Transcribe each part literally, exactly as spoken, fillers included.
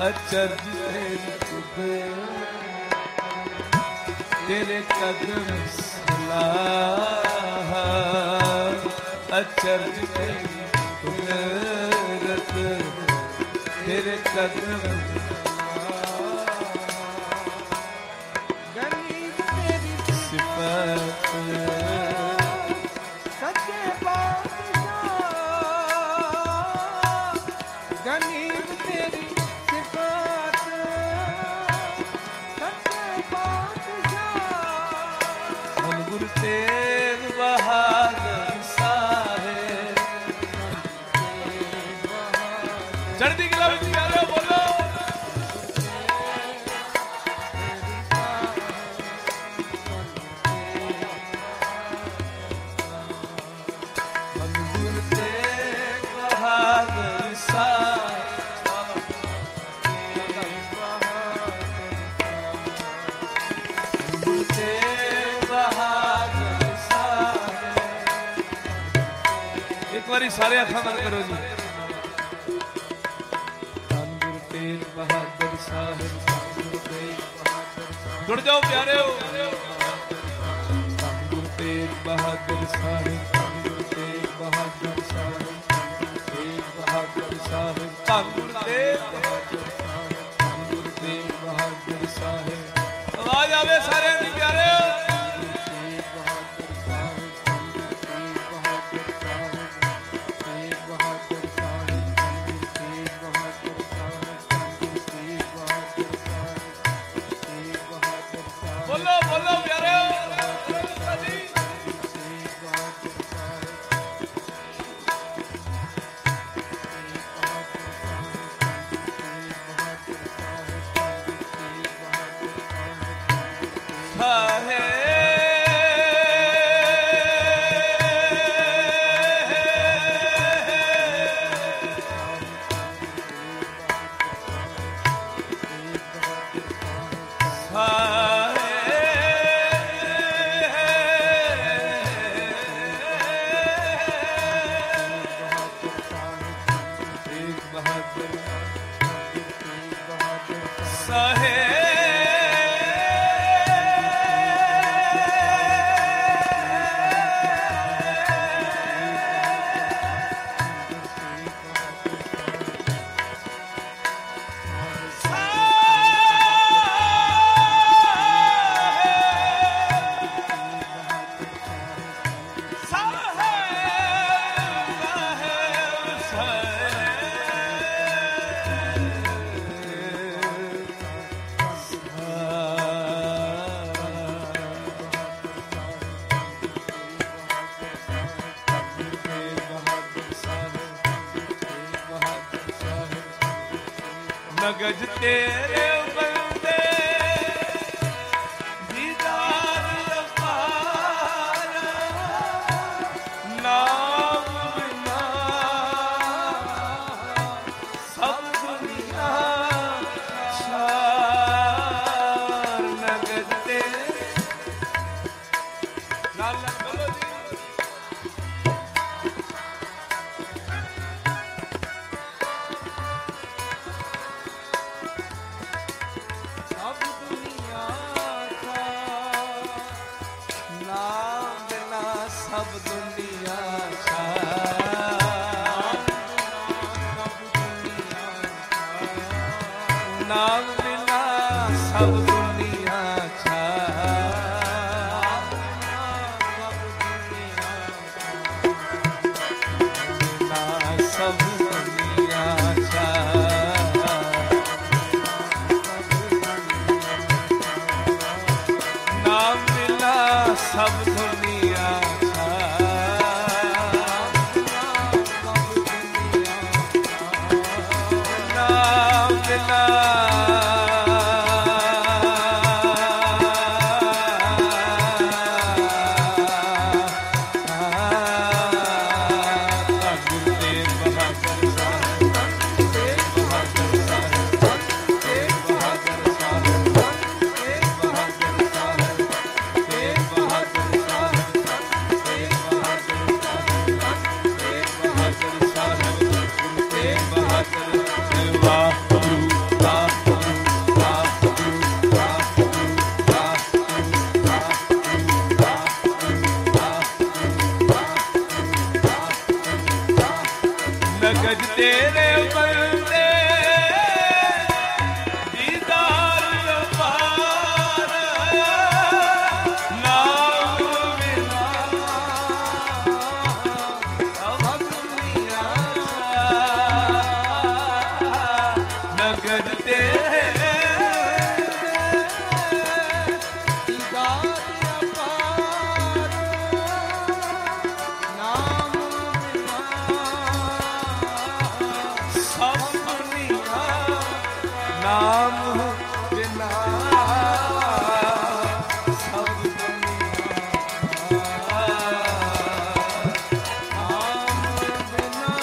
अचरज तेरी तेरे कदम सलाह, अचरज तेरी कुदरत तेरे कदम गनीब तेरी सिफत सच्चे बादशाह, गनीब तेरी सिफत सच्चे बादशाह। हम गुरु तेग बहादुर साहेब चढ़ती कला विच प्यारे बोलो सारे अखा बंद करो जी। गुरु तेग बहादुर साहिब जुड़ जाओ प्यारे हो। गुरु तेग बहादुर साहिब, गुरु तेग बहादुर साहिब, तेग बहादुर साहिब, गुरु तेग बहादुर साहिब, गुरु तेग बहादुर साहिब। आवाज आवे सारे दी प्यारे हो। बोलो बोलो प्यारे हो। नगज तेरे बंदे दीदार अपार, नाम बिना सब दुनिया चार। नगज तेरे नाल बोलो जी। सब दुनिया नाम बिना सब दुनिया छा, सब दुनिया छा, नाम बिना सब दुनिया Bye. ਨਗਜ ਤੇਰੇ ਬੰਦੇ ਦੀਦਾਰ ਅਪਾਰ ਨਾਮ ਬਿਨਾ ਸਭ ਦੁਨੀਆ ਨਗਜ ਤੇਰੇ ਨਾਮ ਬਿਨਾ ਸਭ ਦੁਨੀਆ ਨਾਮ ਬਿਨਾ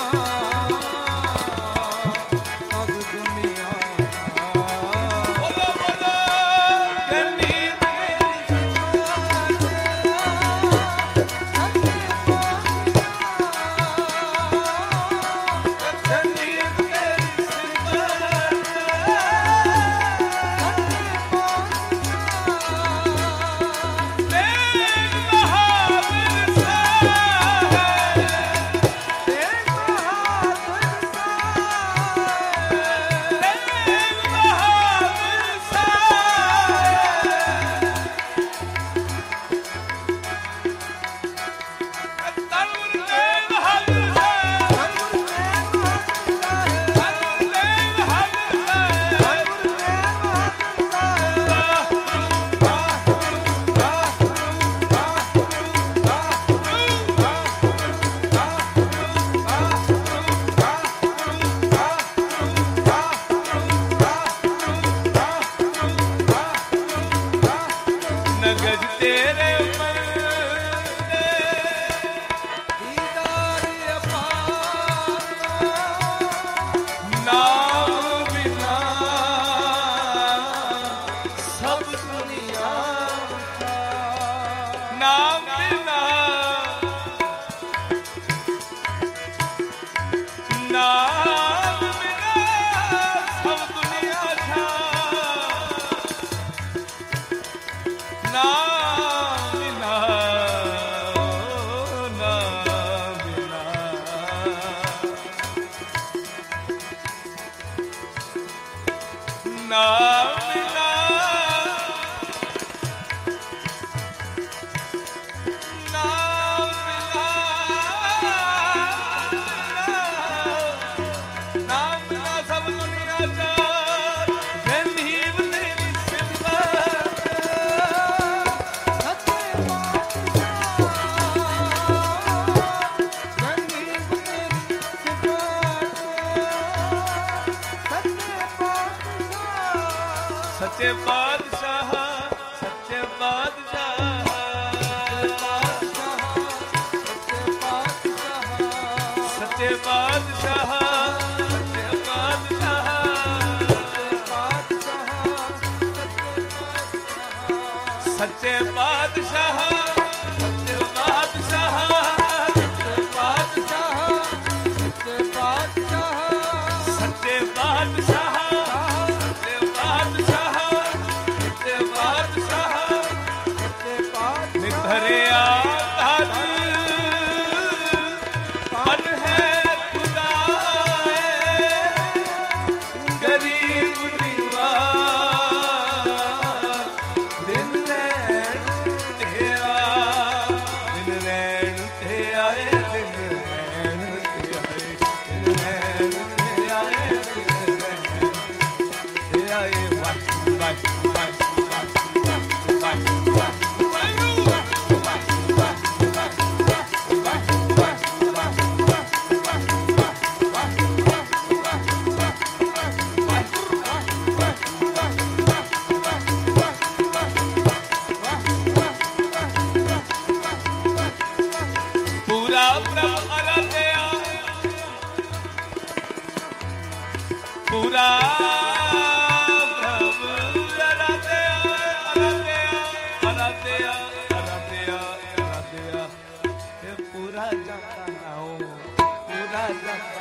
ਸਭ ਦੁਨੀਆ ਬੋਲੋ ਬੋਲੋ ਗੰਨੀ ਨਗਜ ਤੇਰੇ ਬੰਦੇ ਦੀਦਾਰ ਅਪਾਰ ਨਾਮ ਬਿਨਾ ਸਭ ਦੁਨੀਆ ਨਾਮ ਬਿਨਾ ਨਾਮ ਬਿਨਾ ਸਭ ਦੁਨੀਆ ਛਾ ਨਾਮ ਬਿਨਾ ਨਾਮ ਬਿਨਾ ਨਾਮ ਬਿਨਾ ਨਾਮ ਬਿਨਾ ਨਾਮ ਬਿਨਾ ਸਭ ਦੁਨੀਆ ਚਾਰ ਗੰਢੀਵ ਤੇਰੀ ਸਿਫਤ ਸੱਚੇ ਬਾਦਸ਼ਾਹ ਸੱਚੇ ਬਾਦਸ਼ਾਹ ਸੱਚੇ ਬਾਦਸ਼ਾਹ ਸੱਚੇ ਬਾਦਸ਼ਾਹ ਸੱਚੇ ਬਾਦਸ਼ਾਹ ਸੱਚੇ ਬਾਦਸ਼ਾਹ ਸੱਚੇ ਬਾਦਸ਼ਾਹ ਨਿਧਰਿਆ ਧਨ ਮਨ ਹੈ ਖੁਦਾਏ ਗਰੀਬ ਦੀਵਾਰ ਦਿਨ ਲੈਣ ਤੇ ਆ ਦਿਨ ਲੈਣ ਤੇ ਆਏ ਦਿਨ ਲੈਣ ਤੇ ਆਏ ਦਿਨ ਲੈਣ ਤੇ ਆਏ ਦਿਨ ਲੈਣ ਤੇ ਆਏ ਵਾਹ ਵਾਹ ਵਾਹ ਪੂਰਾ ਪ੍ਰਭ ਅਰਾਧਿਆ ਅਰਾਧਿਆ ਅਰਾਧਿਆ ਅਰਾਧਿਆ ਅਰਾਧਿਆ ਇਹ ਪੂਰਾ ਜਾਂਦਾ ਨਾਉ ਪੂਰਾ ਜਾਂਦਾ